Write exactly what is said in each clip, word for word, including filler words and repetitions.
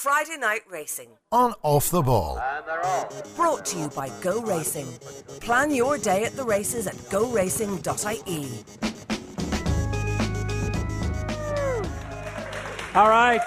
Friday Night Racing on Off the Ball. And they're off. Brought to you by Go Racing. Plan your day at the races at go racing dot I E. All right.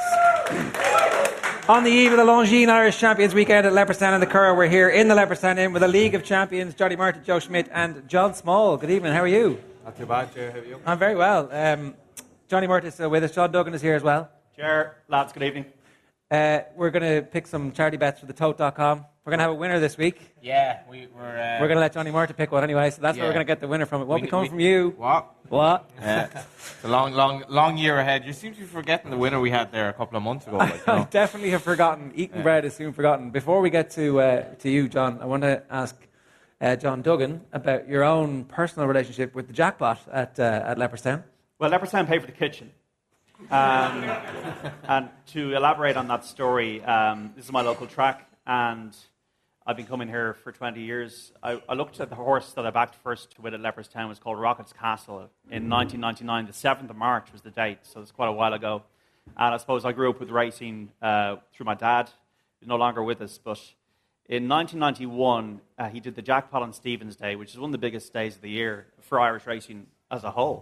On the eve of the Longines Irish Champions weekend at Leopardstown and the Curragh, we're here in the Leopardstown Inn with a League of Champions, Johnny Murtagh, Joe Schmidt and John Small. Good evening, how are you? Not too bad, Ger, how are you? I'm very well. Um, Johnny Murtagh is uh, with us, John Duggan is here as well. Ger, lads, good evening. Uh, we're going to pick some charity bets for the tote dot com. We're going to have a winner this week. Yeah, we, we're... Uh, we're going to let Johnny Murtagh pick one anyway, so that's yeah. where we're going to get the winner from. It won't we, be coming we, from you. What? What? Yeah. It's a long, long, long year ahead. You seem to be forgetting the winner we had there a couple of months ago. Like, you know. I definitely have forgotten. Eating yeah. bread is soon forgotten. Before we get to uh, to you, John, I want to ask uh, John Duggan about your own personal relationship with the jackpot at uh, at Leopardstown. Well, Leopardstown paid for the kitchen. Um, and to elaborate on that story, um, this is my local track, and I've been coming here for twenty years. I, I looked at the horse that I backed first to win at Leopardstown. It was called Rockets Castle in nineteen ninety-nine. The seventh of March was the date, so it's quite a while ago. And I suppose I grew up with racing uh, through my dad, who's no longer with us. But in nineteen ninety-one, uh, he did the jackpot on Stephen's Day, which is one of the biggest days of the year for Irish racing as a whole.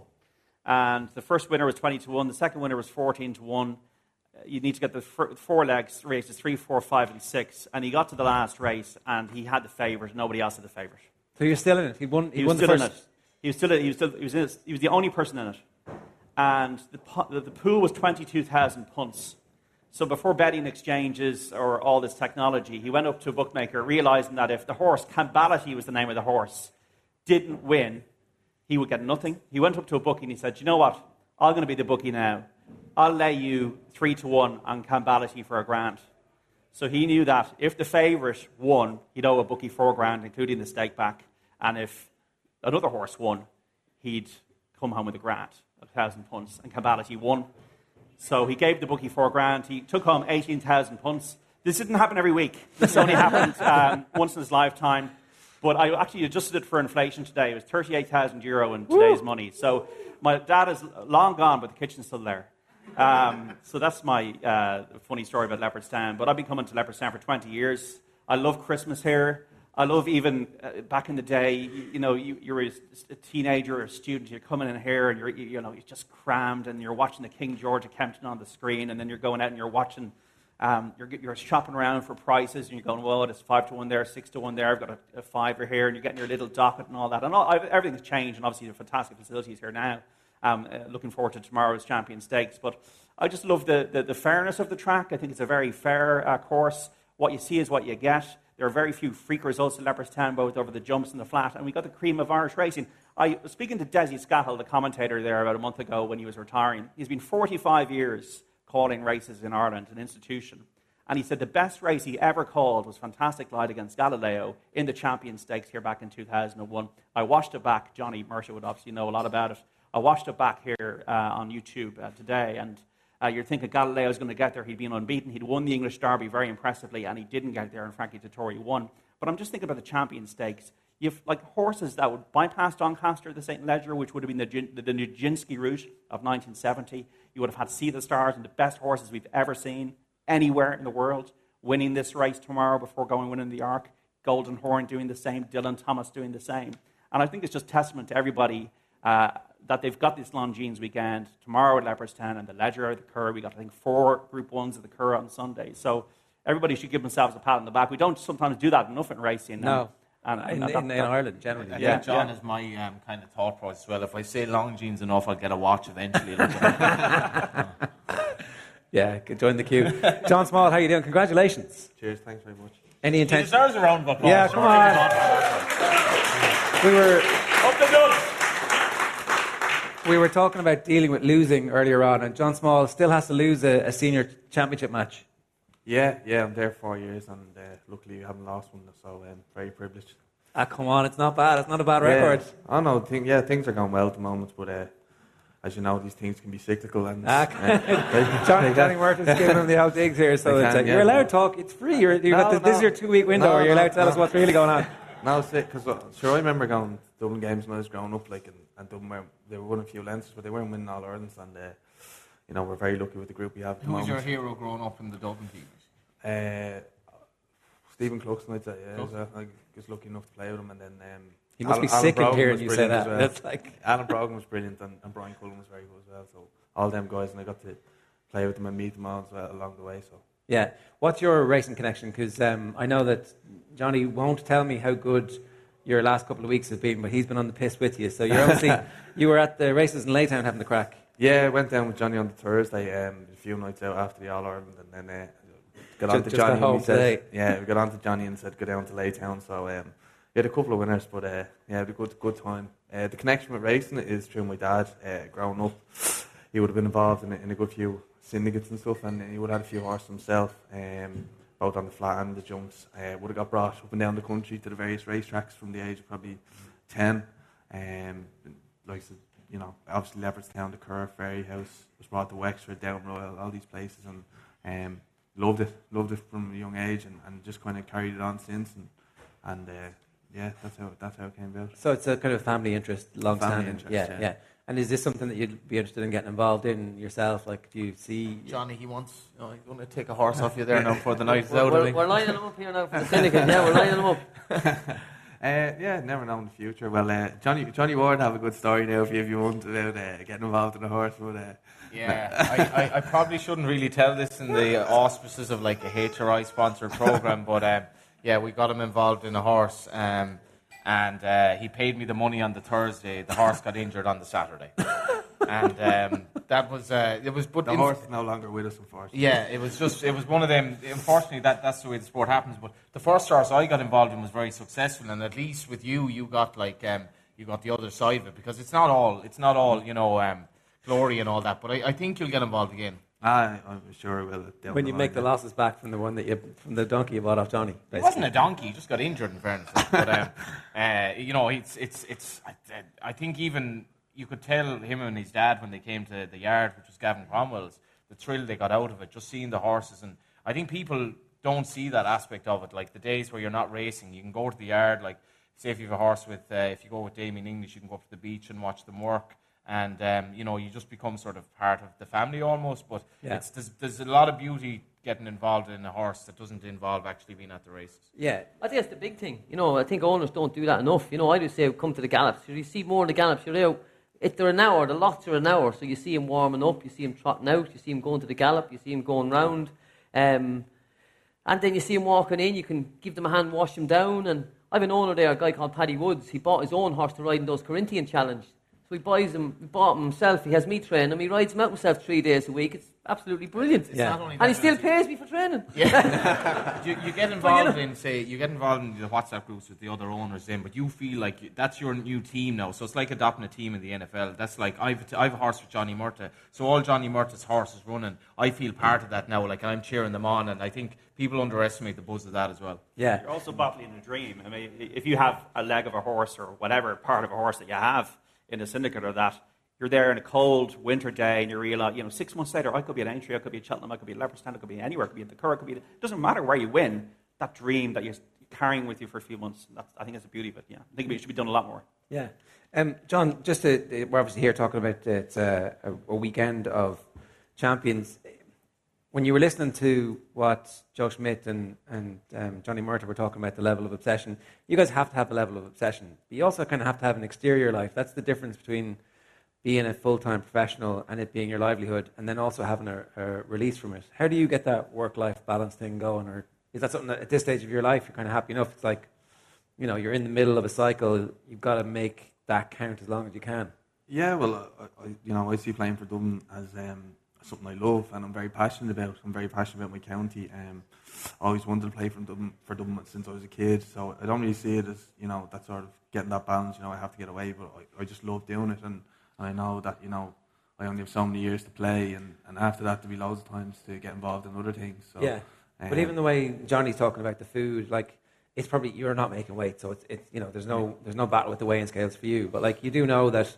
And the first winner was twenty to one. The second winner was fourteen to one. You need to get the four legs races, three, four, five, and six. And he got to the last race, and he had the favourite. Nobody else had the favourite. So you're still in it. He won. He, he won was the still first. in it. He was still. He was still. He was. In it. He was the only person in it. And the the, the pool was twenty-two thousand punts. So before betting exchanges or all this technology, he went up to a bookmaker, realising that if the horse, Cambality was the name of the horse, didn't win, he would get nothing. He went up to a bookie and he said, "You know what? I'm going to be the bookie now. I'll lay you three to one on Cambality for a grand." So he knew that if the favourite won, he'd owe a bookie four grand, including the stake back. And if another horse won, he'd come home with a grand, a thousand punts. And Cambality won. So he gave the bookie four grand. He took home eighteen thousand punts. This didn't happen every week. This only happened um, once in his lifetime. But I actually adjusted it for inflation today. It was thirty-eight thousand euro in today's Woo! money. So my dad is long gone, but the kitchen's still there. Um, so that's my uh, funny story about Leopardstown. But I've been coming to Leopardstown for twenty years. I love Christmas here. I love even uh, back in the day, you, you know, you, you're a, a teenager or a student, you're coming in here and you're, you, you know, you're just crammed and you're watching the King George of Kempton on the screen, and then you're going out and you're watching, um, you're, you're shopping around for prices and you're going, well, it's five to one there, six to one there, I've got a, a fiver here, and you're getting your little docket and all that. And all, I've, everything's changed, and obviously the fantastic facilities here now. Um, uh, looking forward to tomorrow's Champion Stakes. But I just love the, the, the fairness of the track. I think it's a very fair uh, course. What you see is what you get. There are very few freak results at Leopardstown, both over the jumps and the flat, and we got the cream of Irish racing. I was speaking to Desi Scattle, the commentator there, about a month ago when he was retiring. He's been forty-five years calling races in Ireland, an institution. And he said the best race he ever called was Fantastic Light against Galileo in the Champion Stakes here back in two thousand one. I watched it back. Johnny Murtagh would obviously know a lot about it. I watched it back here uh, on YouTube uh, today, and uh, you're thinking Galileo's going to get there. He'd been unbeaten. He'd won the English Derby very impressively, and he didn't get there, and Frankie Dettori won. But I'm just thinking about the Champion Stakes. You've like horses that would bypass Doncaster, the Saint Leger, which would have been the, the, the Nijinsky route of nineteen seventy. You would have had Sea the Stars and the best horses we've ever seen anywhere in the world winning this race tomorrow before going winning the Arc. Golden Horn doing the same, Dylan Thomas doing the same. And I think it's just testament to everybody uh, that they've got this Longines weekend tomorrow at Leopardstown and the Leger at the Curragh. We got, I think, four Group Ones at the Curragh on Sunday. So everybody should give themselves a pat on the back. We don't sometimes do that enough in racing. No, and, and, in, and that, in, that, in Ireland generally. I yeah, think John yeah. is my um, kind of thought process as well. If I say Longines enough, I'll get a watch eventually. Yeah, join the queue. John Small, how you doing? Congratulations. Cheers, thanks very much. Any He intention? deserves a round of applause. Yeah, come on. We were Up the guns. we were talking about dealing with losing earlier on, and John Small still has to lose a, a senior championship match. Yeah, yeah, I'm there four years, and uh, luckily we haven't lost one, so I'm um, very privileged. Ah, come on, it's not bad. It's not a bad yeah. record. I know, think, yeah, things are going well at the moment, but uh, as you know, these things can be cyclical. And Ah, uh, Johnny, Johnny Murtagh's giving him the old digs here, so They it's can, like, yeah. you're allowed to talk. It's free. You're, you've No, got the, this no. is your two-week window No, where you're no, allowed to tell no. us what's really going on. No, it's it, because uh, sure, I remember going to Dublin games when I was growing up, like, and, and Dublin were, they were winning a few Leinsters, but they weren't winning all Irelands, and uh, you know, we're very lucky with the group we have at the Who was moment. your hero growing up in the Dublin team? Uh, Stephen Cluxton, I'd say. Yeah, Cluxton. so I was lucky enough to play with him, and then um, He must Alan, be Alan sick in Brogan hearing was you say brilliant that. as well. That's like Alan Brogan was brilliant, and, and Brian Cullen was very good as well. So all them guys, and I got to play with them and meet them all as well along the way. So yeah. What's your racing connection? Because um, I know that Johnny won't tell me how good your last couple of weeks have been, but he's been on the piss with you. So you're obviously you were at the races in Laytown having the crack. yeah, I went down with Johnny on the Thursday, um, a few nights out after the All Ireland, and then uh, got on Just- to just Johnny. got and home he said, today. yeah, we got on to Johnny and said go down to Laytown. So um, we had a couple of winners, but uh, yeah, it was a good good time. Uh, the connection with racing is through my dad. Uh, growing up, he would have been involved in a, in a good few syndicates and stuff, and he would have had a few horses himself, um, both on the flat and the jumps. Uh, would have got brought up and down the country to the various racetracks from the age of probably ten. Um, like I said, you know, obviously Leopardstown, the Curve, Ferry House, was brought to Wexford, Down Royal, all these places, and um, loved it, loved it from a young age, and, and just kind of carried it on since, and and uh, yeah, that's how that's how it came about. So it's a kind of family interest, long Family standing. interest, yeah, yeah. yeah. And is this something that you'd be interested in getting involved in yourself? Like, do you see? Johnny, he wants. Oh, he's going to take a horse off you there now for the night is We're, out. I we're, think. we're lining them up here now for the syndicate. Yeah, we're lining them up. Uh, yeah, never know in the future. Well, uh, Johnny Johnny Ward have a good story now if you, if you want about uh, getting involved in a horse, but uh, Yeah, I, I, I probably shouldn't really tell this in the auspices of like a H R I sponsored program, but um, yeah, we got him involved in a horse, um, and uh, he paid me the money on the Thursday. The horse got injured on the Saturday, and um, that was uh, it was. But the in- horse is no longer with us, unfortunately. Yeah, it was just it was one of them. Unfortunately, that that's the way the sport happens. But the first horse I got involved in was very successful, and at least with you, you got like um, you got the other side of it, because it's not all it's not all you know um, glory and all that. But I, I think you'll get involved again. I, I'm sure I will. down When you line, make the yeah. losses back from the one that you from the donkey you bought off Johnny, It basically. wasn't a donkey; he just got injured. In fairness, but um, uh, you know, it's it's it's. I, I think even you could tell him and his dad when they came to the yard, which was Gavin Cromwell's, the thrill they got out of it, just seeing the horses. And I think people don't see that aspect of it. Like the days where you're not racing, you can go to the yard. Like say if you have a horse with, uh, if you go with Damien English, you can go up to the beach and watch them work. And um, you know, you just become sort of part of the family almost. But Yeah. it's, there's, there's a lot of beauty getting involved in a horse that doesn't involve actually being at the races. Yeah, I think that's the big thing. You know, I think owners don't do that enough. You know, I do say come to the gallops. You see more of the gallops. You're out. If they're an hour, the lots are an hour. So you see him warming up, you see him trotting out, you see him going to the gallop, you see him going round. Um, and then you see him walking in, you can give them a hand, wash him down. And I have an owner there, a guy called Paddy Woods. He bought his own horse to ride in those Corinthian Challenge. So he buys him, he bought him himself, he has me train him, he rides him out himself three days a week. It's absolutely brilliant. Yeah. Not only And he that, still it's- pays me for training. Yeah, you, you get involved in say you get involved in the WhatsApp groups with the other owners, then, but you feel like you, that's your new team now. So it's like adopting a team in the N F L. That's like I've t- I've a horse with Johnny Murta, so all Johnny Murta's horses running, I feel part of that now. Like I'm cheering them on, and I think people underestimate the buzz of that as well. yeah. You're also battling a dream. I mean, if you have a leg of a horse or whatever part of a horse that you have in a syndicate or that, you're there in a cold winter day and you realize, you know, six months later, I could be at Aintree, I could be at Cheltenham, I could be at Leopardstown, I could be anywhere, I could be at the Curragh, I could be. It doesn't matter where you win. That dream that you're carrying with you for a few months, that's, I think that's the beauty of it. Yeah, I think it should be done a lot more. Yeah. Um, John, just to, we're obviously here talking about uh, it's a, a, a weekend of champions. When you were listening to what Joe Schmidt and, and um, Johnny Murta were talking about, the level of obsession, you guys have to have a level of obsession. But you also kind of have to have an exterior life. That's the difference between being a full-time professional and it being your livelihood, and then also having a, a release from it. How do you get that work-life balance thing going? Or is that something that at this stage of your life you're kind of happy enough? It's like, you know, you're in the middle of a cycle. You've got to make that count as long as you can. Yeah, well, I, I, you know, I see playing for Dublin as um, something I love and I'm very passionate about. I'm very passionate about my county. Um, I always wanted to play for Dublin, for Dublin since I was a kid, so I don't really see it as, you know, that sort of getting that balance. You know, I have to get away, but I, I just love doing it, and, and I know that, you know, I only have so many years to play, and, and after that there'll be loads of times to get involved in other things. So, Yeah. um, But even the way Johnny's talking about the food, like, it's probably, you're not making weight, so it's, it's you know, there's no there's no battle with the weighing scales for you. But like, you do know that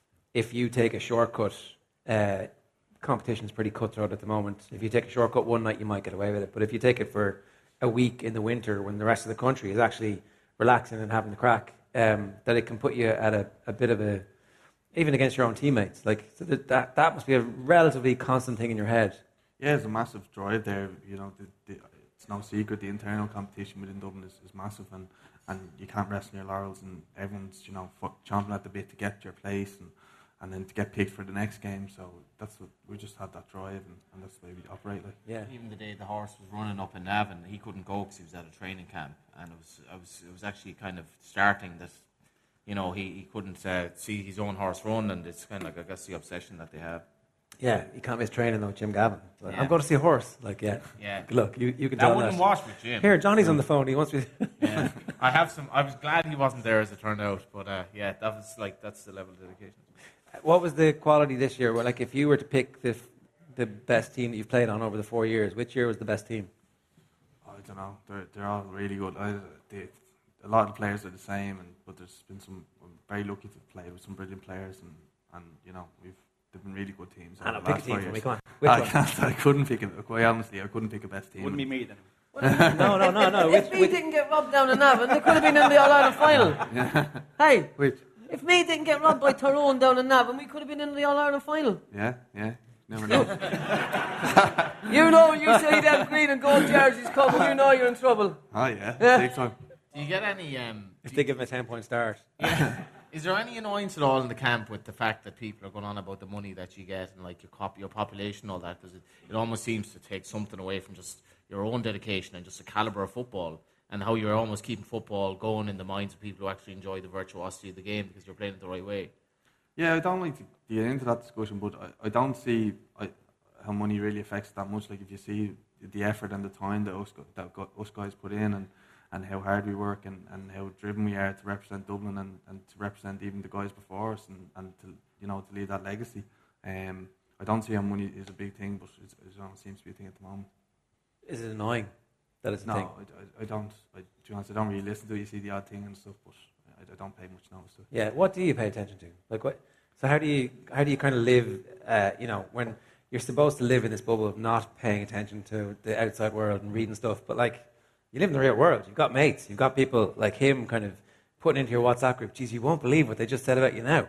if you take a shortcut, uh, competition's pretty cutthroat at the moment. If you take a shortcut one night, you might get away with it. But if you take it for a week in the winter when the rest of the country is actually relaxing and having the crack, um, that it can put you at a, a bit of a, even against your own teammates. Like, so that, that that must be a relatively constant thing in your head. yeah, there's a massive drive there. You know, the, the, it's no secret the internal competition within Dublin is, is massive, and, and you can't rest on your laurels, and everyone's, you know, chomping at the bit to get your place and, and then to get picked for the next game. So that's what we just had, that drive, and, and that's the way we operate. Like. Yeah. Even the day the horse was running up in Navan, he couldn't go because he was at a training camp, and it was, it was, it was actually kind of starting that, you know, he, he couldn't uh, see his own horse run, and it's kind of like, I guess, the obsession that they have. Yeah, you can't miss training though, Jim Gavin. Like, Yeah. I'm going to see a horse. Like, yeah. Yeah. Look, you, you can That tell wouldn't that. wash with Jim. Here, Johnny's on the phone. He wants me. Yeah. I have some. I was glad he wasn't there as it turned out, but uh, yeah, that was like that's the level of dedication. What was the quality this year? Well, like, if you were to pick the the best team that you've played on over the four years, which year was the best team? I don't know. They're they're all really good. I, they, a lot of the players are the same, and but there's been some. I'm very lucky to play with some brilliant players, and, and you know we've they've been really good teams. I over know, the pick a last team four for me. years. Come on. Which I one? can't. I couldn't pick it. Quite honestly, I couldn't pick a best team. Wouldn't be me then. No, no, no, no. If Which, me which, didn't get robbed down in Navan, they could have been in the All-Ireland final. Hey, Which? if me didn't get robbed by Tyrone down in Navan, we could have been in the All-Ireland final. Yeah, yeah. Never know. You know, you see them green and gold jerseys coming, you know you're in trouble. Oh yeah, Yeah. big time. Do you get any? Um, if they give him a ten-point start. is there any annoyance at all in the camp with the fact that people are going on about the money that you get and like your cop, your population, and all that? Because it, it almost seems to take something away from just your own dedication and just the caliber of football, and how you're almost keeping football going in the minds of people who actually enjoy the virtuosity of the game because you're playing it the right way. Yeah, I don't like to get into that discussion, but I, I don't see I, how money really affects that much. Like if you see the effort and the time that us, gu- that gu- us guys put in, and, and how hard we work, and, and how driven we are to represent Dublin, and, and to represent even the guys before us, and, and to you know to leave that legacy. Um, I don't see how money is a big thing, but it's, it don't seems to be a thing at the moment. Is it annoying that it's a No, thing? I, I, I don't. I, to be honest, I don't really listen to it. You see the odd thing and stuff, but I, I don't pay much notice to it. Yeah. What do you pay attention to? Like what? So how do you how do you kind of live? Uh, you know, when you're supposed to live in this bubble of not paying attention to the outside world and reading stuff, but like you live in the real world. You've got mates. You've got people like him kind of putting into your WhatsApp group. Geez, you won't believe what they just said about you now.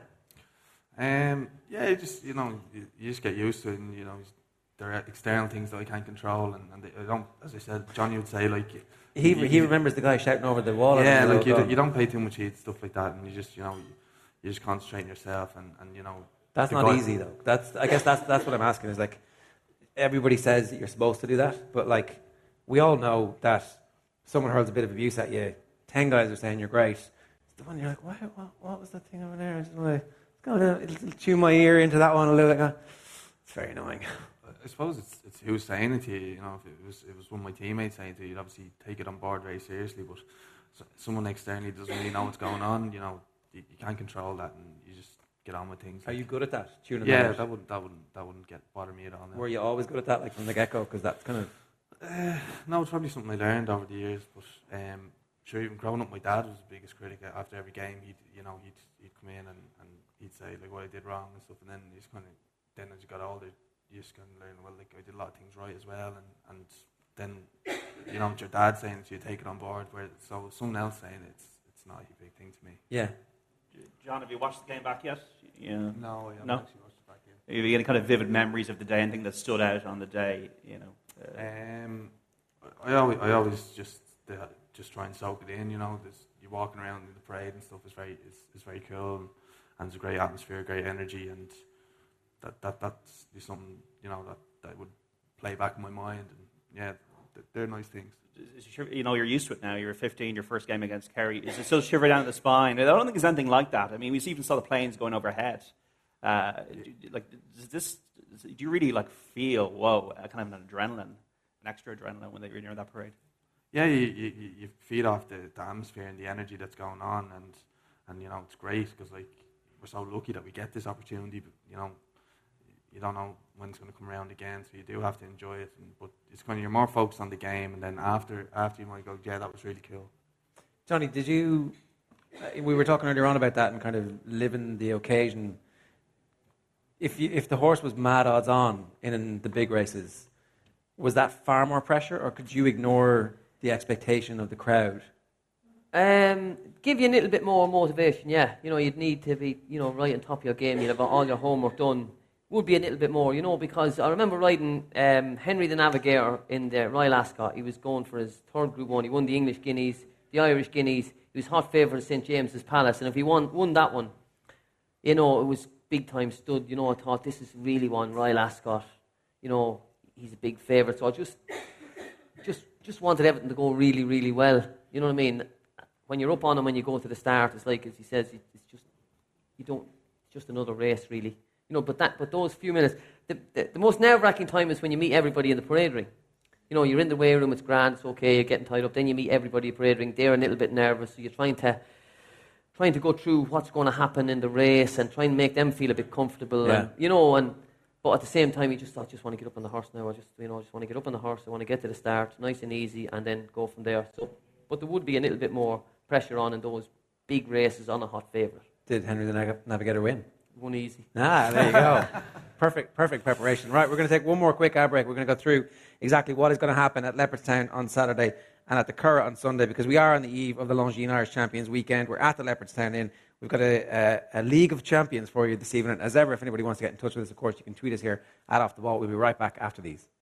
Um, yeah, you just you know you, you just get used to it, and you know there are external things that I can't control, and, and they, I don't. As I said, Johnny would say like He you- he you- remembers the guy shouting over the wall. at Yeah, him, like you, go, don't- you don't pay too much heed to stuff like that, and you just you know you, you just concentrate on yourself, and, and you know That's the not guy- easy though. That's I guess that's that's what I'm asking is like everybody says that you're supposed to do that, but like we all know that someone hurls a bit of abuse at you. Ten guys are saying you're great. It's the one you're like, what, what, what was that thing over there? I just want to go to it'll chew my ear into that one a little bit. It's very annoying. I suppose it's it's who's saying it to you. You know, if it was it was one of my teammates saying it to you, you'd obviously take it on board very seriously. But so, someone externally doesn't really know what's going on. You know, you, you can't control that, and you just get on with things. Are you good at that? Tuning Yeah, them out? that wouldn't that wouldn't that wouldn't get bother me at all. No. Were you always good at that, like from the get go? Because that's kind of Uh, no, it's probably something I learned over the years. But um, sure, even growing up, my dad was the biggest critic. After every game, he'd you know he'd he'd come in and, and he'd say like what I did wrong and stuff. And then you just kind of then as you got older, you just kind of learn well like I did a lot of things right as well. And, and then you know with your dad saying it, you take it on board. Where so someone else saying it, it's it's not a big thing to me. yeah. John, have you watched the game back yet? Yeah. No, I haven't No? actually watched it back yet. Have you any kind of vivid memories of the day, anything that stood out on the day? You know. Uh, Um, I I always, I always just uh, just try and soak it in. You know, there's, you're walking around in the parade and stuff is very is, is very cool, and, and it's a great atmosphere, great energy, and that that that's just something you know that, that would play back in my mind. And yeah, th- they're nice things. is it shiver- you know, you're used to it now. You're fifteen, your first game against Kerry. Is it still shiver down the spine? I don't think there's anything like that. I mean, we even saw the planes going overhead. Uh, do- like, does this? Do you really like feel whoa, a kind of an adrenaline, an extra adrenaline when you're near that parade? Yeah, you, you, you- you feed off the, the atmosphere and the energy that's going on, and and you know it's great because like we're so lucky that we get this opportunity. But, you know, you don't know when it's going to come around again, so you do have to enjoy it. And, but it's kind of you're more focused on the game, and then after after you might go, yeah, that was really cool. Johnny, did you? Uh, we were talking earlier on about that and kind of living the occasion. If you, if the horse was mad odds on in the big races, was that far more pressure, or could you ignore the expectation of the crowd? Um, give you a little bit more motivation, yeah. You know, you'd need to be, you know, right on top of your game. You'd have all your homework done. would be a little bit more, you know, because I remember riding um, Henry the Navigator in the Royal Ascot. He was going for his third Group One. He won the English Guineas, the Irish Guineas. He was hot favourite at Saint James's Palace, and if he won won that one, you know, it was big time stud. You know, I thought this is really one Royal Ascot. You know, he's a big favourite, so I just, just, just wanted everything to go really, really well. You know what I mean? When you're up on him when you go to the start, it's like, as he says, it's just you don't. It's just another race, really. You know, but that, but those few minutes, the, the, the most nerve-wracking time is when you meet everybody in the parade ring. You know, you're in the weigh room, it's grand, it's okay, you're getting tied up. Then you meet everybody in the parade ring. They're a little bit nervous, so you're trying to, trying to go through what's going to happen in the race and trying to make them feel a bit comfortable. Yeah. And, you know, and but at the same time, you just thought, I just want to get up on the horse now. I just, you know, I just want to get up on the horse. I want to get to the start, nice and easy, and then go from there. So, but there would be a little bit more pressure on in those big races on a hot favourite. Did Henry the Nav- Navigator win? One easy. Ah, there you go. perfect, perfect preparation. Right, we're going to take one more quick ad break. We're going to go through exactly what is going to happen at Leopardstown on Saturday and at the Curragh on Sunday, because we are on the eve of the Longines Irish Champions weekend. We're at the Leopardstown Inn. We've got a, a, a League of Champions for you this evening. As ever, if anybody wants to get in touch with us, of course, you can tweet us here at Off the Ball. We'll be right back after these.